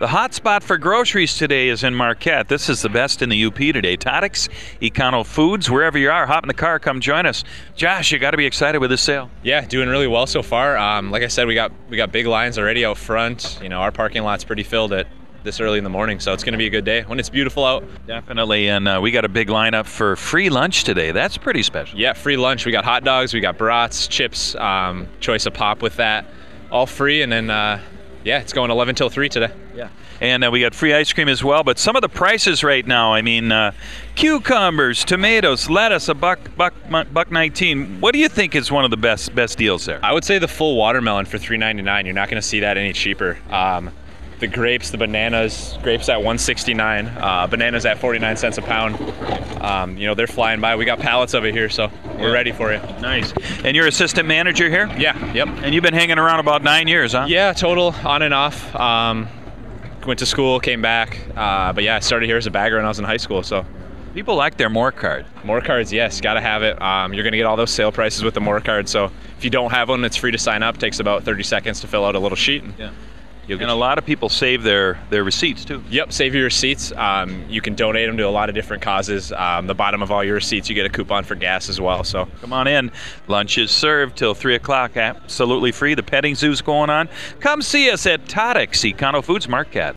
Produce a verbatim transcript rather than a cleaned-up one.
The hot spot for groceries today is in Marquette. This is the best in the U P today. Toddick's, Econo Foods, wherever you are, hop in the car, come join us. Josh, you got to be excited with this sale. Yeah, doing really well so far. Um, like I said, we got we got big lines already out front. You know, our parking lot's pretty filled at this early in the morning, so it's going to be a good day when it's beautiful out. Definitely, and uh, we got a big lineup for free lunch today. That's pretty special. Yeah, free lunch. We got hot dogs, we got brats, chips, um, choice of pop with that, all free, and then uh, yeah, it's going eleven till three today. Yeah, and uh, we got free ice cream as well. But some of the prices right now, I mean, uh, cucumbers, tomatoes, lettuce, a buck, buck, buck nineteen. What do you think is one of the best best deals there? I would say the full watermelon for three ninety-nine. You're not going to see that any cheaper. Um, The grapes, the bananas, grapes at one sixty-nine, uh, bananas at forty-nine cents a pound. Um, you know, they're flying by. We got pallets of it here, so we're ready for you. Nice. And you're assistant manager here? Yeah, yep. And you've been hanging around about nine years, huh? Yeah, total, on and off. Um, went to school, came back. Uh, but yeah, I started here as a bagger when I was in high school, so. People like their More card. More cards, yes, gotta have it. Um, you're gonna get all those sale prices with the More card, so if you don't have one, it's free to sign up. Takes about thirty seconds to fill out a little sheet. And yeah. And a lot of people save their, their receipts, too. Yep, save your receipts. Um, you can donate them to a lot of different causes. Um, the bottom of all your receipts, you get a coupon for gas as well. So come on in. Lunch is served till three o'clock, absolutely free. The petting zoo's going on. Come see us at Toddick's, Econo Foods Marquette.